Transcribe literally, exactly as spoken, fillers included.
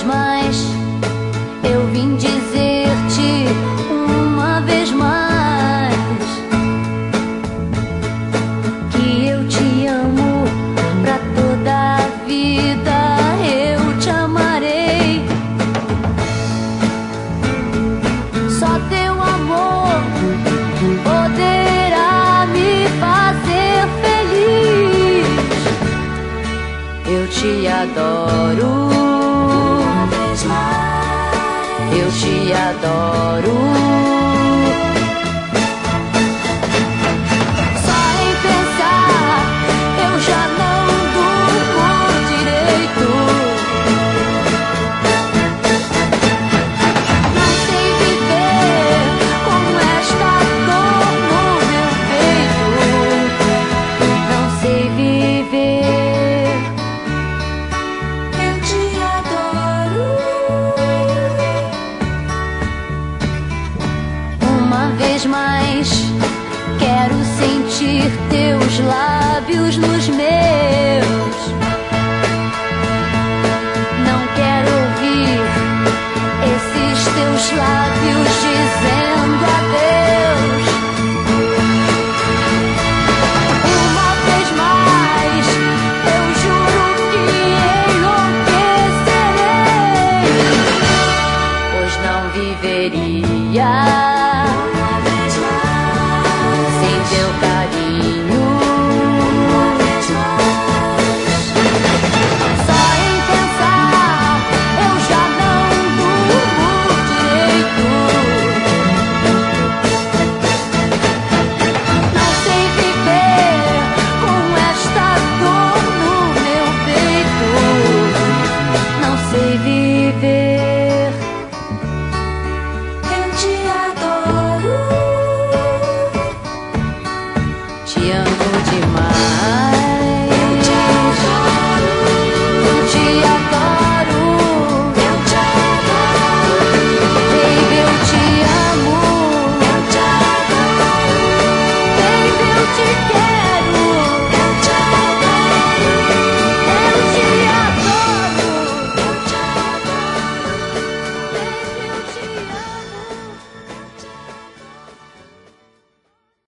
vez mais eu vim dizer-te, uma vez mais, que eu te amo pra toda a vida. Eu te amarei. Só teu amor poderá me fazer feliz. Eu te adoro, uma vez mais. Eu te adoro. Só em pensar eu já não durmo direito. Não sei viver com esta dor no meu peito. Não sei viver. Eu te adoro. Uma vez mais quero sentir teus lábios nos meus. Não quero ouvir esses teus lábios dizendo adeus. Uma vez mais eu juro que enlouquecerei, pois não viveria